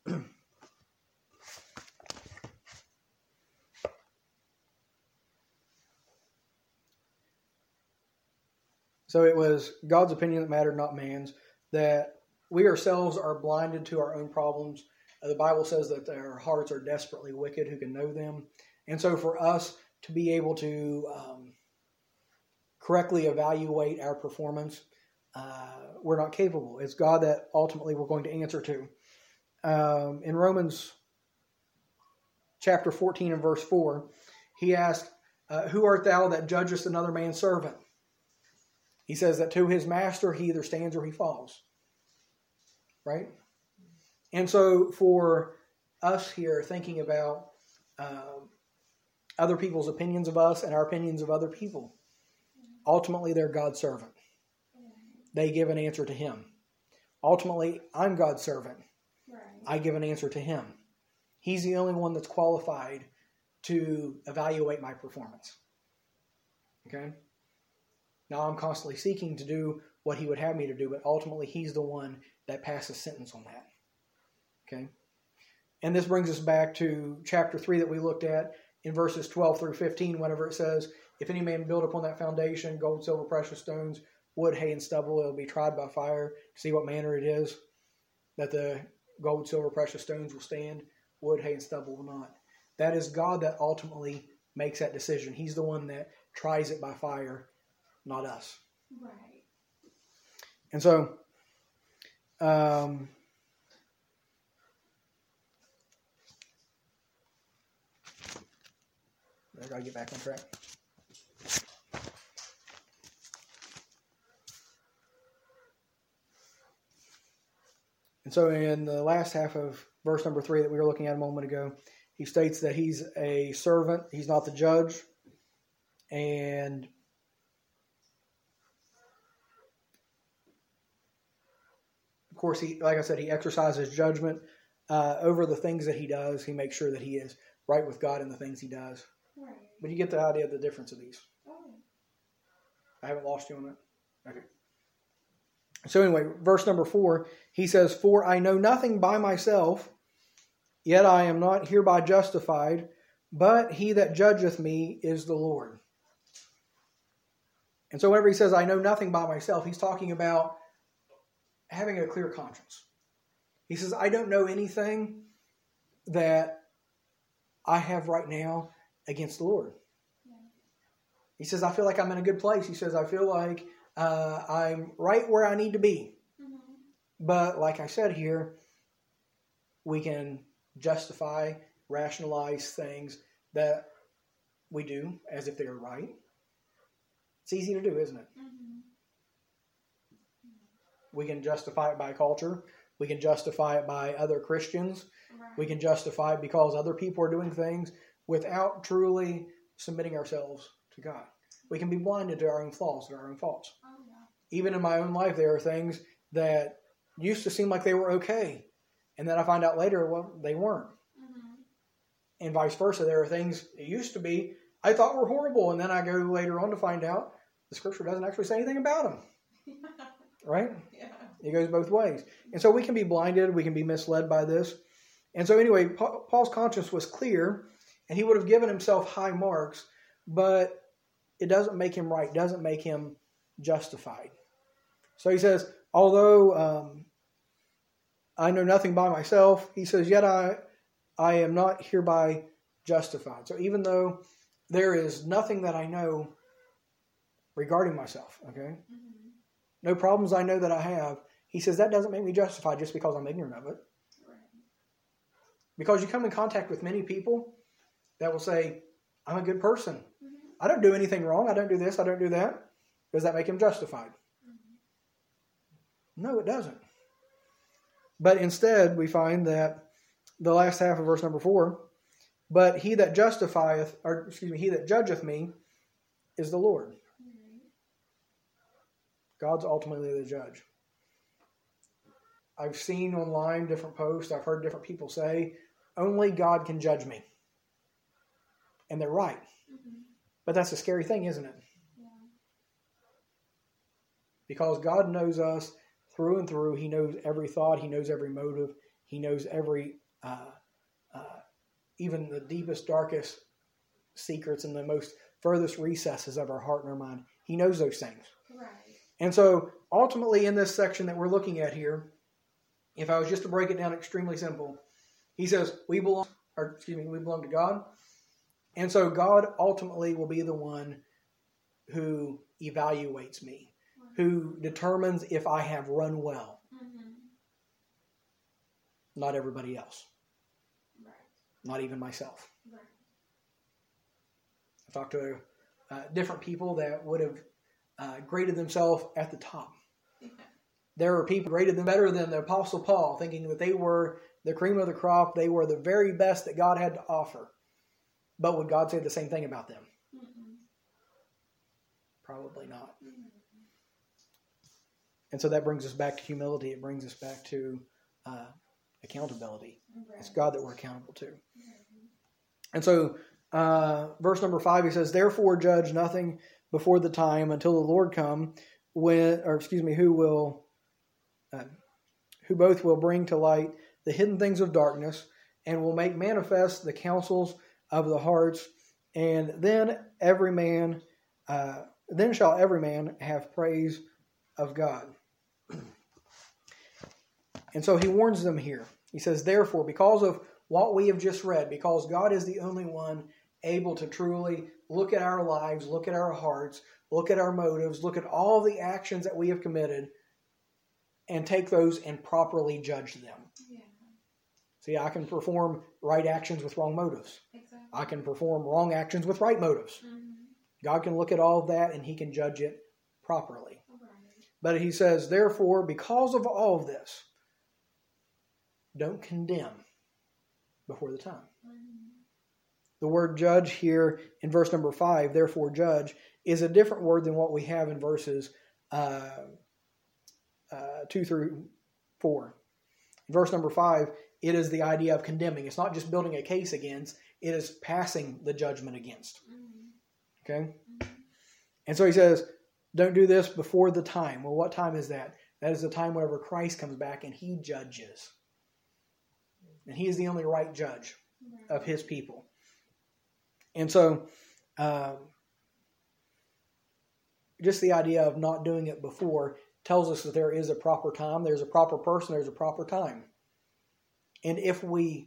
so it was God's opinion that mattered, not man's, that we ourselves are blinded to our own problems. Uh, the Bible says that our hearts are desperately wicked, who can know them? And so for us to be able to um, correctly evaluate our performance, uh, we're not capable. It's God that ultimately we're going to answer to. Um, in Romans chapter fourteen and verse four, he asked, uh, who art thou that judgest another man's servant? He says that to his master he either stands or he falls. Right? And so for us here thinking about um, other people's opinions of us and our opinions of other people. Ultimately, they're God's servant. They give an answer to Him. Ultimately, I'm God's servant. Right. I give an answer to Him. He's the only one that's qualified to evaluate my performance. Okay? Now, I'm constantly seeking to do what He would have me to do, but ultimately, He's the one that passes sentence on that. Okay? And this brings us back to chapter three that we looked at in verses twelve through fifteen, whenever it says, if any man build upon that foundation, gold, silver, precious stones, wood, hay, and stubble, it will be tried by fire to see what manner it is that the gold, silver, precious stones will stand, wood, hay, and stubble will not. That is God that ultimately makes that decision. He's the one that tries it by fire, not us. Right. And so, um, I gotta get back on track. And so in the last half of verse number three that we were looking at a moment ago, he states that he's a servant, he's not the judge, and of course, he, like I said, he exercises judgment uh, over the things that he does. He makes sure that he is right with God in the things he does. Right. But you get the idea of the difference of these. Oh. I haven't lost you on that? Okay. So anyway, verse number four, he says, for I know nothing by myself, yet I am not hereby justified, but he that judgeth me is the Lord. And so whenever he says, I know nothing by myself, he's talking about having a clear conscience. He says, I don't know anything that I have right now against the Lord. Yeah. He says, I feel like I'm in a good place. He says, I feel like uh, I'm right where I need to be. Mm-hmm. But like I said here, we can justify, rationalize things that we do as if they're right. It's easy to do, isn't it? Mm-hmm. We can justify it by culture. We can justify it by other Christians. Right. We can justify it because other people are doing things without truly submitting ourselves to God. We can be blinded to our own flaws, to our own faults. Oh, yeah. Even in my own life, there are things that used to seem like they were okay. And then I find out later, well, they weren't. Mm-hmm. And vice versa. There are things it used to be I thought were horrible. And then I go later on to find out the scripture doesn't actually say anything about them. Right? Yeah. It goes both ways. And so we can be blinded. We can be misled by this. And so anyway, Paul's conscience was clear, and he would have given himself high marks, but it doesn't make him right. It doesn't make him justified. So he says, although um, I know nothing by myself, he says, yet I, I am not hereby justified. So even though there is nothing that I know regarding myself, okay, Mm-hmm. no problems I know that I have, he says that doesn't make me justified just because I'm ignorant of it. Right. Because you come in contact with many people that will say, I'm a good person. Mm-hmm. I don't do anything wrong. I don't do this. I don't do that. Does that make him justified? Mm-hmm. No, it doesn't. But instead, we find that the last half of verse number four, but he that justifieth, or excuse me, he that judgeth me is the Lord. Mm-hmm. God's ultimately the judge. I've seen online different posts, I've heard different people say, only God can judge me. And they're right. Mm-hmm. But that's a scary thing, isn't it? Yeah. Because God knows us through and through. He knows every thought. He knows every motive. He knows every, uh, uh, even the deepest, darkest secrets and the most furthest recesses of our heart and our mind. He knows those things. Right. And so ultimately in this section that we're looking at here, if I was just to break it down extremely simple, he says, we belong, or excuse me, we belong to God. And so God ultimately will be the one who evaluates me, Right. who determines if I have run well, Mm-hmm. not everybody else, Right. not even myself. Right. I talked to uh, different people that would have uh, graded themselves at the top. Yeah. There are people who rated them better than the Apostle Paul, thinking that they were the cream of the crop. They were the very best that God had to offer. But would God say the same thing about them? Mm-mm. Probably not. Mm-mm. And so that brings us back to humility. It brings us back to uh, accountability. Right. It's God that we're accountable to. Right. And so uh, verse number five, he says, therefore judge nothing before the time until the Lord come, when, or excuse me, who will, uh, who both will bring to light the hidden things of darkness and will make manifest the counsels of the hearts. And then every man, uh, then shall every man have praise of God. And so he warns them here. He says, therefore, because of what we have just read, because God is the only one able to truly look at our lives, look at our hearts, look at our motives, look at all the actions that we have committed, and take those and properly judge them. Yeah. See, I can perform right actions with wrong motives. Exactly. I can perform wrong actions with right motives. Mm-hmm. God can look at all of that and he can judge it properly. Right. But he says, therefore, because of all of this, don't condemn before the time. Mm-hmm. The word judge here in verse number five, therefore judge, is a different word than what we have in verses uh, uh, two through four. In verse number five, it is the idea of condemning. It's not just building a case against, it is passing the judgment against. Mm-hmm. Okay? Mm-hmm. And so he says, don't do this before the time. Well, what time is that? That is the time whenever Christ comes back and he judges. And he is the only right judge Right. of his people. And so, um, just the idea of not doing it before tells us that there is a proper time, there's a proper person, there's a proper time. And if we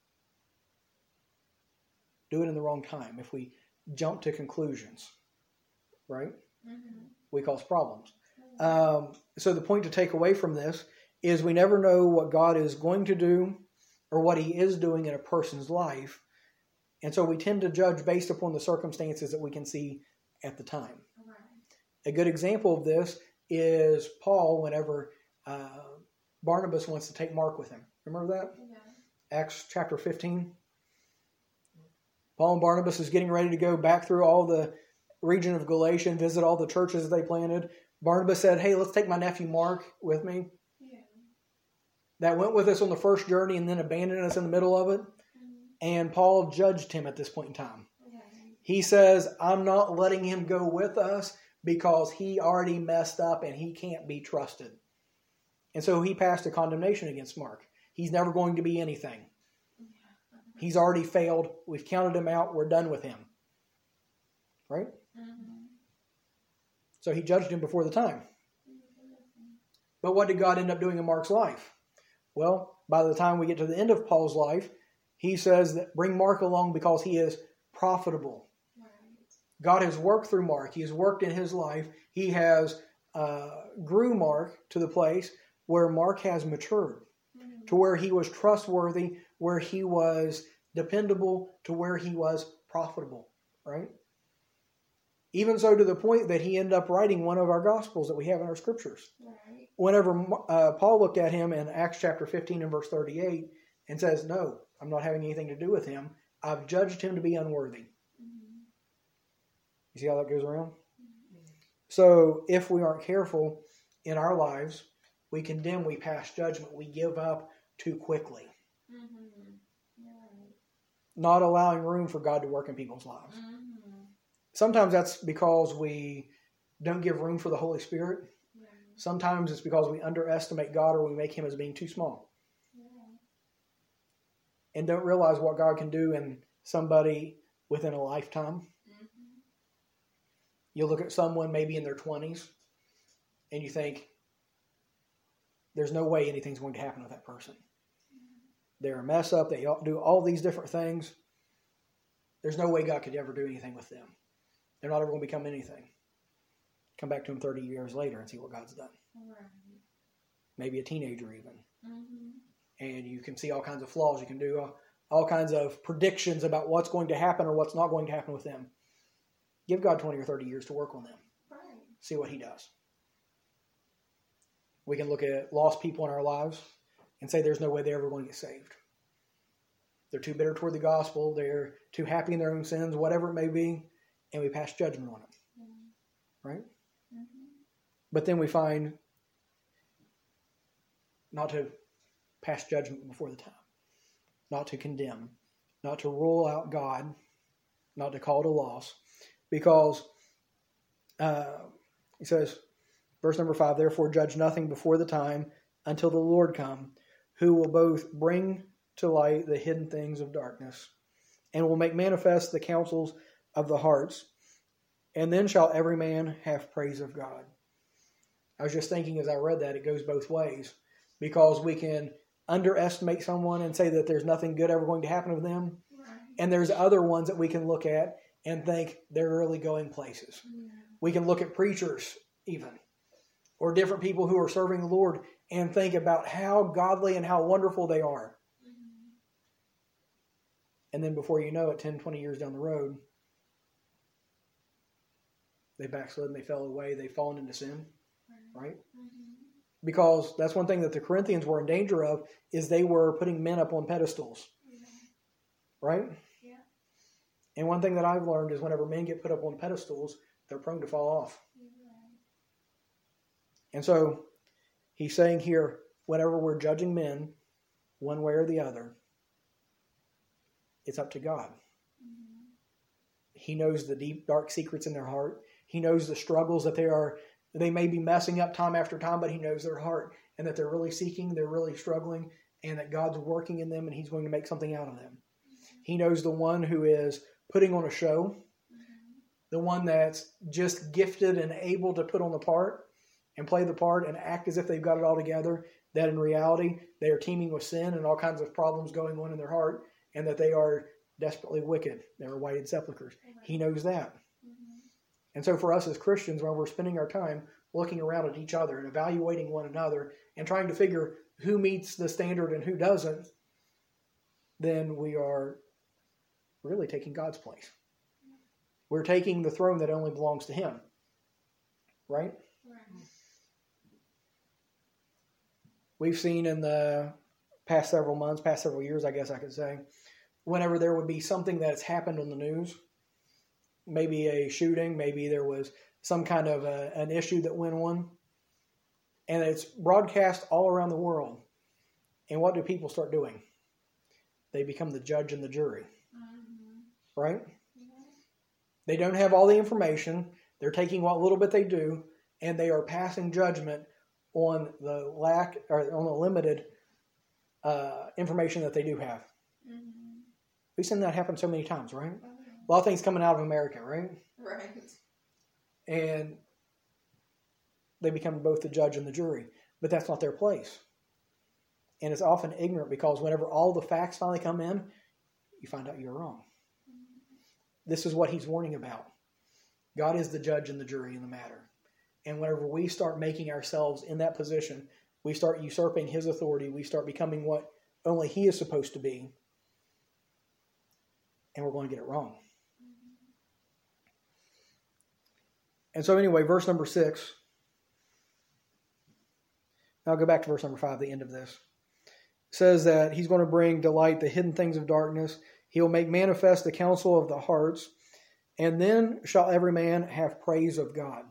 do it in the wrong time, if we jump to conclusions, right, Mm-hmm. we cause problems. Um, so the point to take away from this is we never know what God is going to do or what he is doing in a person's life. And so we tend to judge based upon the circumstances that we can see at the time. Right. A good example of this is Paul whenever uh, Barnabas wants to take Mark with him. Remember that? Yeah. Acts chapter fifteen. Paul and Barnabas is getting ready to go back through all the region of Galatia and visit all the churches that they planted. Barnabas said, hey, let's take my nephew Mark with me. Yeah. That went with us on the first journey and then abandoned us in the middle of it. Mm-hmm. And Paul judged him at this point in time. Okay. He says, I'm not letting him go with us because he already messed up and he can't be trusted. And so he passed a condemnation against Mark. He's never going to be anything. Yeah. He's already failed. We've counted him out. We're done with him. Right? Mm-hmm. So he judged him before the time. But what did God end up doing in Mark's life? Well, by the time we get to the end of Paul's life, he says that bring Mark along because he is profitable. Right. God has worked through Mark. He has worked in his life. He has uh, grew Mark to the place where Mark has matured, Mm-hmm. to where he was trustworthy, where he was dependable, to where he was profitable, right? Even so to the point that he ended up writing one of our Gospels that we have in our Scriptures. Right. Whenever uh, Paul looked at him in Acts chapter fifteen and verse thirty-eight and says, no, I'm not having anything to do with him. I've judged him to be unworthy. Mm-hmm. You see how that goes around? Mm-hmm. So if we aren't careful in our lives, we condemn, we pass judgment, we give up too quickly. Mm-hmm. Right. Not allowing room for God to work in people's lives. Mm-hmm. Sometimes that's because we don't give room for the Holy Spirit. Yeah. Sometimes it's because we underestimate God or we make him as being too small. Yeah. And don't realize what God can do in somebody within a lifetime. Mm-hmm. You look at someone maybe in their twenties and you think, there's no way anything's going to happen with that person. They're a mess up. They do all these different things. There's no way God could ever do anything with them. They're not ever going to become anything. Come back to them thirty years later and see what God's done. Right. Maybe a teenager even. Mm-hmm. And you can see all kinds of flaws. You can do all, all kinds of predictions about what's going to happen or what's not going to happen with them. Give God twenty or thirty years to work on them. Right. See what he does. We can look at lost people in our lives and say there's no way they're ever going to get saved. They're too bitter toward the gospel. They're too happy in their own sins, whatever it may be, and we pass judgment on them. Mm-hmm. Right? Mm-hmm. But then we find not to pass judgment before the time, not to condemn, not to rule out God, not to call it a loss, because uh, he says, verse number five, therefore judge nothing before the time until the Lord come, who will both bring to light the hidden things of darkness, and will make manifest the counsels of the hearts, and then shall every man have praise of God. I was just thinking as I read that, it goes both ways, because we can underestimate someone and say that there's nothing good ever going to happen to them, right. And there's other ones that we can look at and think they're really going places. Yeah. We can look at preachers even, or different people who are serving the Lord, and think about how godly and how wonderful they are. Mm-hmm. And then before you know it, ten, twenty years down the road, they backslid and they fell away. They've fallen into sin, right? Mm-hmm. Because that's one thing that the Corinthians were in danger of, is they were putting men up on pedestals, mm-hmm. right? Yeah. And one thing that I've learned is whenever men get put up on pedestals, they're prone to fall off. Mm-hmm. And so he's saying here, whenever we're judging men, one way or the other, it's up to God. Mm-hmm. He knows the deep, dark secrets in their heart. He knows the struggles that they are, they may be messing up time after time, but he knows their heart, and that they're really seeking, they're really struggling, and that God's working in them and he's going to make something out of them. Mm-hmm. He knows the one who is putting on a show, mm-hmm. the one that's just gifted and able to put on the part and play the part and act as if they've got it all together, that in reality they are teeming with sin and all kinds of problems going on in their heart, and that they are desperately wicked. They're whited sepulchres. Mm-hmm. He knows that. And so for us as Christians, when we're spending our time looking around at each other and evaluating one another and trying to figure who meets the standard and who doesn't, then we are really taking God's place. We're taking the throne that only belongs to Him. Right? Right. We've seen in the past several months, past several years, I guess I could say, whenever there would be something that's happened on the news, maybe a shooting, maybe there was some kind of a, an issue that went on, and it's broadcast all around the world. And what do people start doing? They become the judge and the jury. Mm-hmm. Right? Yeah. They don't have all the information. They're taking what little bit they do, and they are passing judgment on the lack, or on the limited uh, information that they do have. Mm-hmm. We've seen that happen so many times, right? Mm-hmm. A lot of things coming out of America, right? Right. And they become both the judge and the jury. But that's not their place. And it's often ignorant, because whenever all the facts finally come in, you find out you're wrong. Mm-hmm. This is what he's warning about. God is the judge and the jury in the matter. And whenever we start making ourselves in that position, we start usurping his authority. We start becoming what only he is supposed to be. And we're going to get it wrong. And so anyway, verse number six. I'll go back to verse number five, the end of this. It says that he's going to bring to light the hidden things of darkness. He will make manifest the counsel of the hearts. And then shall every man have praise of God.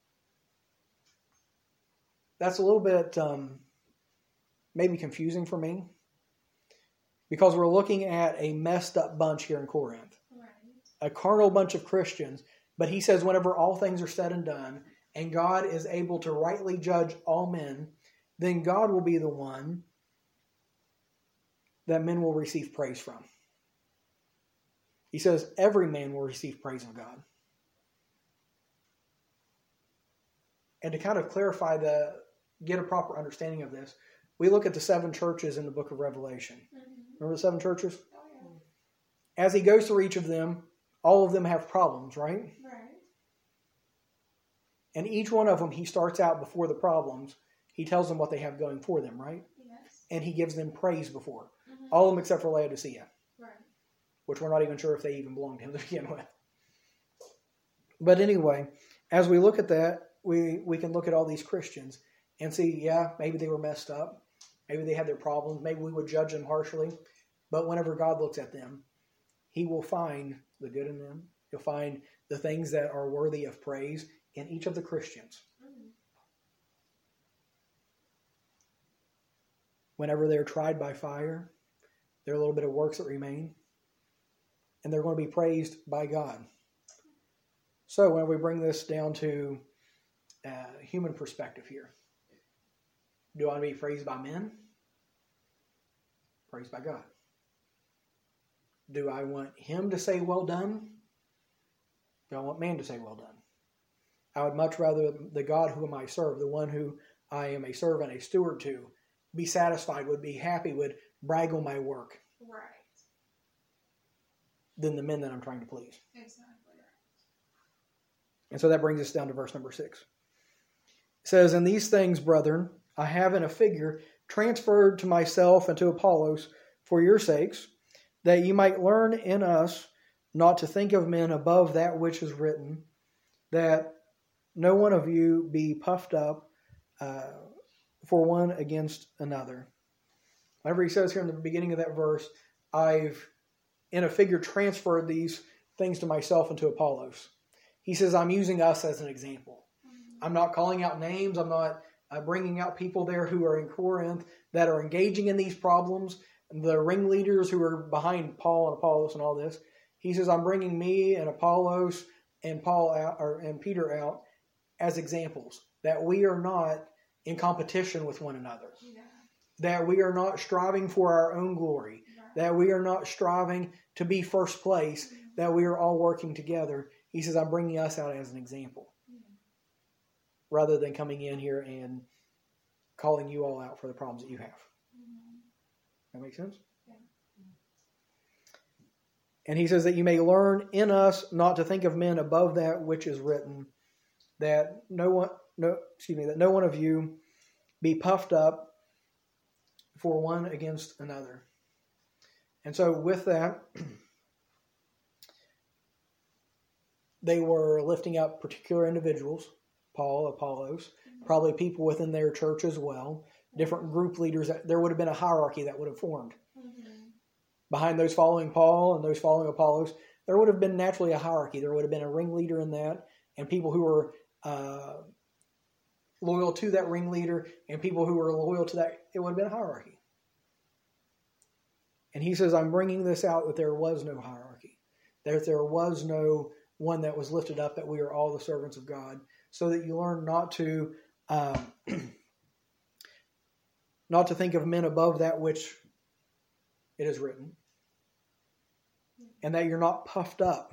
That's a little bit um, maybe confusing for me, because we're looking at a messed up bunch here in Corinth. Right. A carnal bunch of Christians. But he says whenever all things are said and done, and God is able to rightly judge all men, then God will be the one that men will receive praise from. He says every man will receive praise of God. And to kind of clarify the, get a proper understanding of this, we look at the seven churches in the book of Revelation. Mm-hmm. Remember the seven churches? Oh, yeah. As he goes through each of them, all of them have problems, right? Right. And each one of them, he starts out before the problems. He tells them what they have going for them, right? Yes. And he gives them praise before. Mm-hmm. All of them except for Laodicea. Right. Which we're not even sure if they even belong to him to begin with. But anyway, as we look at that, we, we can look at all these Christians and see, yeah, maybe they were messed up. Maybe they had their problems. Maybe we would judge them harshly. But whenever God looks at them, He will find the good in them. He'll find the things that are worthy of praise in each of the Christians. Mm-hmm. Whenever they're tried by fire, there are a little bit of works that remain. And they're going to be praised by God. So when we bring this down to a human perspective here, do I want to be praised by men? Praised by God. Do I want Him to say, well done? Do I want man to say, well done? I would much rather the God whom I serve, the one who I am a servant, a steward to, be satisfied, would be happy, would brag on my work. Right. Than the men that I'm trying to please. Exactly right. And so that brings us down to verse number six. It says, "And these things, brethren, I have in a figure transferred to myself and to Apollos for your sakes, that ye might learn in us not to think of men above that which is written, that no one of you be puffed up uh, for one against another." Whenever he says here in the beginning of that verse, I've in a figure transferred these things to myself and to Apollos. He says, I'm using us as an example. I'm not calling out names. I'm not uh, bringing out people there who are in Corinth that are engaging in these problems. The ringleaders who are behind Paul and Apollos and all this. He says, I'm bringing me and Apollos and Paul out, or and Peter out as examples that we are not in competition with one another. Yeah. That we are not striving for our own glory. That we are not striving to be first place, that we are all working together. He says, I'm bringing us out as an example. Mm-hmm. Rather than coming in here and calling you all out for the problems that you have. Mm-hmm. That makes sense? Yeah. And he says that you may learn in us not to think of men above that which is written, that no one, no, excuse me, that no one of you be puffed up for one against another. And so with that, they were lifting up particular individuals, Paul, Apollos, probably people within their church as well, different group leaders. There would have been a hierarchy that would have formed. Mm-hmm. Behind those following Paul and those following Apollos, there would have been naturally a hierarchy. There would have been a ringleader in that, and people who were uh, loyal to that ringleader, and people who were loyal to that. It would have been a hierarchy. And he says, I'm bringing this out that there was no hierarchy, that there was no one that was lifted up, that we are all the servants of God, so that you learn not to um, not to think of men above that which it is written, and that you're not puffed up.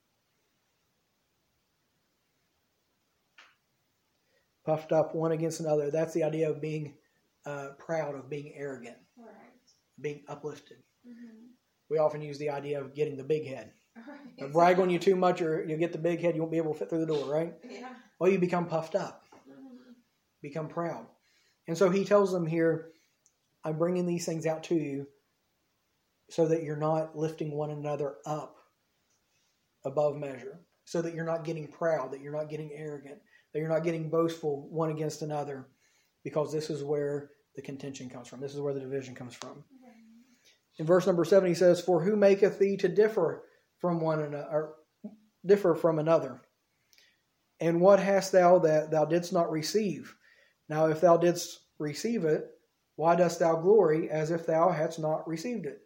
Puffed up one against another. That's the idea of being uh, proud, of being arrogant, right. Being uplifted. Mm-hmm. We often use the idea of getting the big head. Right. If brag on you too much, or you'll get the big head, you won't be able to fit through the door, right? Yeah. Well, you become puffed up. Mm-hmm. Become proud. And so he tells them here, I'm bringing these things out to you so that you're not lifting one another up above measure, so that you're not getting proud, that you're not getting arrogant, that you're not getting boastful one against another, because this is where the contention comes from. This is where the division comes from. In verse number seven, he says, "For who maketh thee to differ from one another, or differ from another? And what hast thou that thou didst not receive? Now, if thou didst receive it, why dost thou glory as if thou hadst not received it?"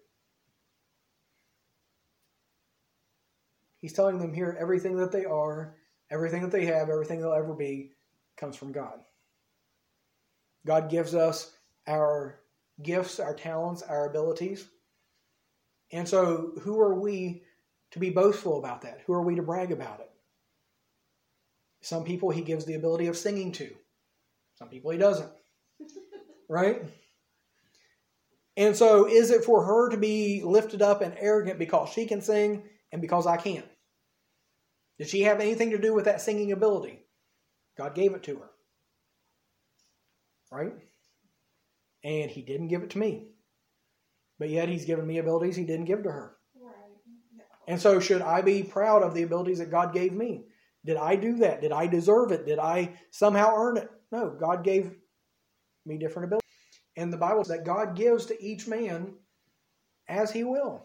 He's telling them here everything that they are, everything that they have, everything they'll ever be, comes from God. God gives us our gifts, our talents, our abilities. And so who are we to be boastful about that? Who are we to brag about it? Some people he gives the ability of singing to. Some people he doesn't. Right? And so is it for her to be lifted up and arrogant because she can sing and because I can't? Did she have anything to do with that singing ability? God gave it to her. Right? And he didn't give it to me. But yet he's given me abilities he didn't give to her. Right. No. And so should I be proud of the abilities that God gave me? Did I do that? Did I deserve it? Did I somehow earn it? No, God gave me different abilities. And the Bible says that God gives to each man as he will.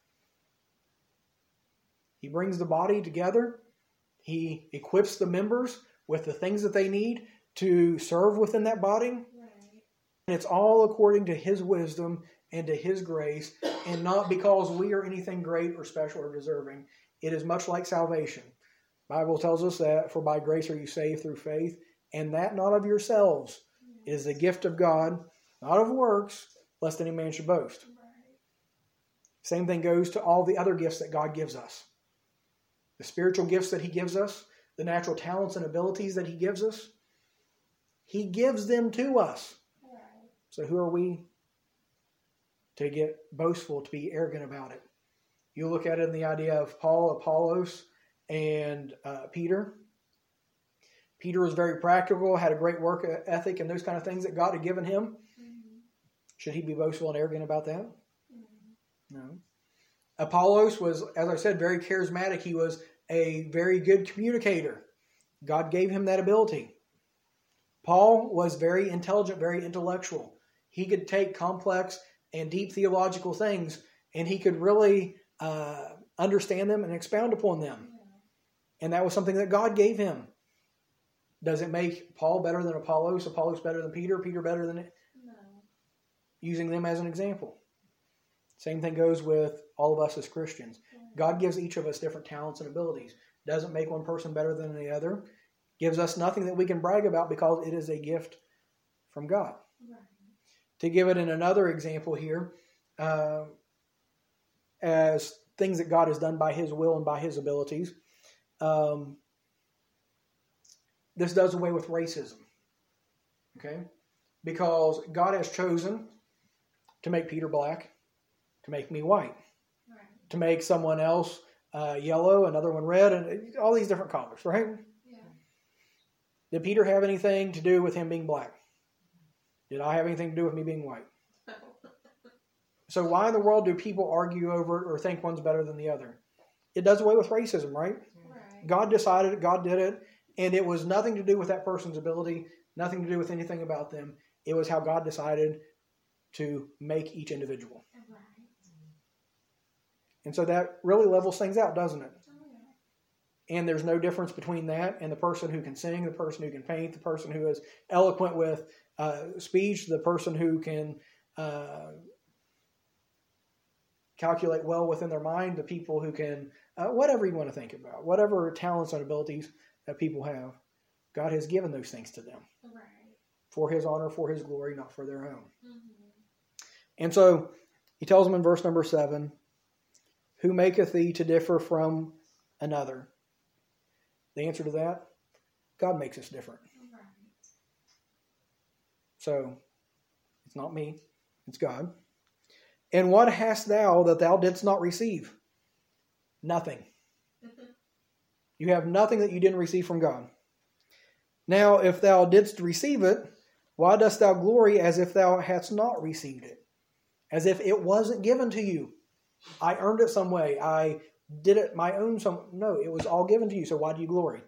He brings the body together. He equips the members with the things that they need to serve within that body. Right. And it's all according to his wisdom and to his grace, and not because we are anything great or special or deserving. It is much like salvation. The Bible tells us that, for by grace are you saved through faith, and that not of yourselves. It is the gift of God, not of works, lest any man should boast. Right. Same thing goes to all the other gifts that God gives us. The spiritual gifts that he gives us, the natural talents and abilities that he gives us, he gives them to us. Right. So who are we to get boastful, to be arrogant about it? You look at it in the idea of Paul, Apollos, and uh, Peter. Peter was very practical, had a great work ethic and those kind of things that God had given him. Mm-hmm. Should he be boastful and arrogant about that? Mm-hmm. No. Apollos was, as I said, very charismatic. He was a very good communicator. God gave him that ability. Paul was very intelligent, very intellectual. He could take complex and deep theological things, and he could really uh, understand them and expound upon them. Yeah. And that was something that God gave him. Does it make Paul better than Apollos? Apollos better than Peter? Peter better than it? No. Using them as an example. Same thing goes with all of us as Christians. Right. God gives each of us different talents and abilities. Doesn't make one person better than the other. Gives us nothing that we can brag about because it is a gift from God. Right. To give it in another example here, uh, as things that God has done by his will and by his abilities, um, this does away with racism. Okay? Because God has chosen to make Peter black, to make me white, Right. to make someone else uh, yellow, another one red, and all these different colors, right? Yeah. Did Peter have anything to do with him being black? Did I have anything to do with me being white? So why in the world do people argue over it or think one's better than the other? It does away with racism, right? Right. God decided it, God did it, and it was nothing to do with that person's ability, nothing to do with anything about them. It was how God decided to make each individual. Right. And so that really levels things out, doesn't it? Oh, yeah. And there's no difference between that and the person who can sing, the person who can paint, the person who is eloquent with uh, speech, the person who can uh, calculate well within their mind, the people who can, uh, whatever you want to think about, whatever talents and abilities that people have, God has given those things to them Right. for his honor, for his glory, not for their own. Mm-hmm. And so he tells them in verse number seven, who maketh thee to differ from another? The answer to that, God makes us different. Right. So it's not me, it's God. And what hast thou that thou didst not receive? Nothing. You have nothing that you didn't receive from God. Now, if thou didst receive it, why dost thou glory as if thou hadst not received it? As if it wasn't given to you. I earned it some way. I did it my own some. No, it was all given to you. So why do you glory?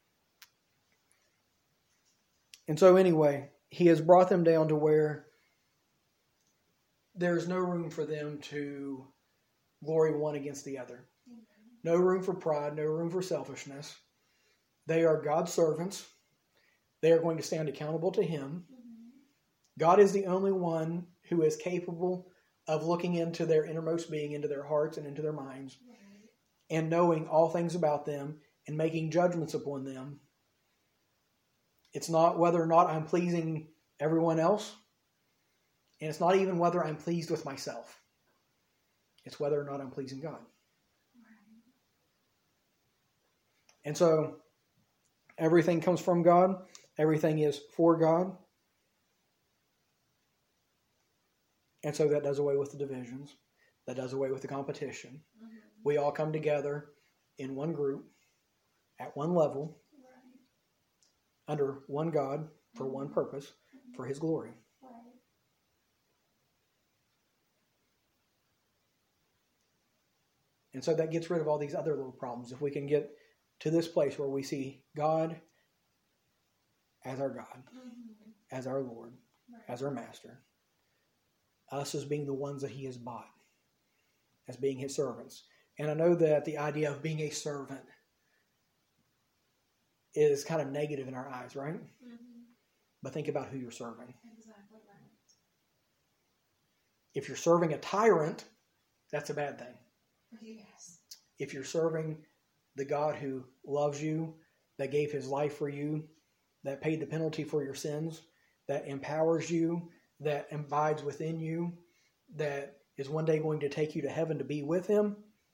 And so anyway, he has brought them down to where there's no room for them to glory one against the other. No room for pride, no room for selfishness. They are God's servants. They are going to stand accountable to him. Mm-hmm. God is the only one who is capable of looking into their innermost being, into their hearts and into their minds, Right. and knowing all things about them and making judgments upon them. It's not whether or not I'm pleasing everyone else, and it's not even whether I'm pleased with myself. It's whether or not I'm pleasing God. Right. And so everything comes from God. Everything is for God. And so that does away with the divisions. That does away with the competition. Mm-hmm. We all come together in one group, at one level, Right. under one God, for one purpose, for his glory. Right. And so that gets rid of all these other little problems. If we can get to this place where we see God as our God, Mm-hmm. as our Lord, Right. as our Master, us as being the ones that he has bought, as being his servants. And I know that the idea of being a servant is kind of negative in our eyes, right? Mm-hmm. But think about who you're serving. Exactly right. If you're serving a tyrant, that's a bad thing. Yes. If you're serving the God who loves you, that gave his life for you, that paid the penalty for your sins, that empowers you, that abides within you, that is one day going to take you to heaven to be with him,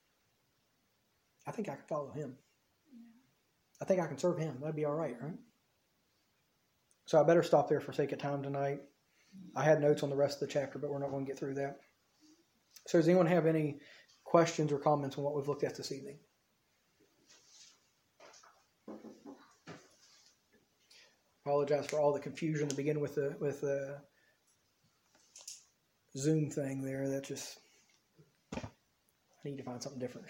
I think I can follow him. Yeah. I think I can serve him. That'd be all right, right? So I better stop there for sake of time tonight. I had notes on the rest of the chapter, but we're not going to get through that. So does anyone have any questions or comments on what we've looked at this evening? Apologize for all the confusion to begin with the with the Zoom thing there. That just, I need to find something different.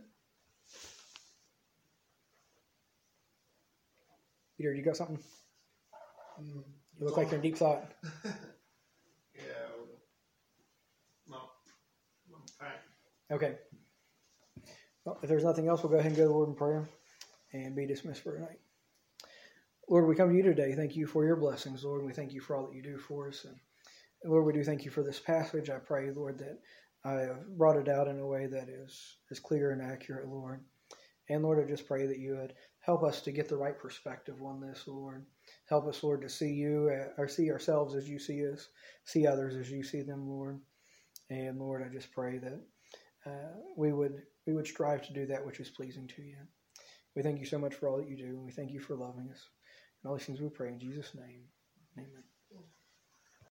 Peter, you got something? Mm, You look like you're in deep thought. yeah. No. I'm fine. Okay. Well, if there's nothing else, we'll go ahead and go to the Lord in prayer and be dismissed for tonight. Lord, we come to you today. Thank you for your blessings, Lord. And we thank you for all that you do for us. And Lord, we do thank you for this passage. I pray, Lord, that I have brought it out in a way that is, is clear and accurate, Lord. And Lord, I just pray that you would help us to get the right perspective on this, Lord. Help us, Lord, to see you or see ourselves as you see us, see others as you see them, Lord. And Lord, I just pray that uh, we would we would strive to do that which is pleasing to you. We thank you so much for all that you do, and we thank you for loving us. And all these things we pray in Jesus' name. Amen.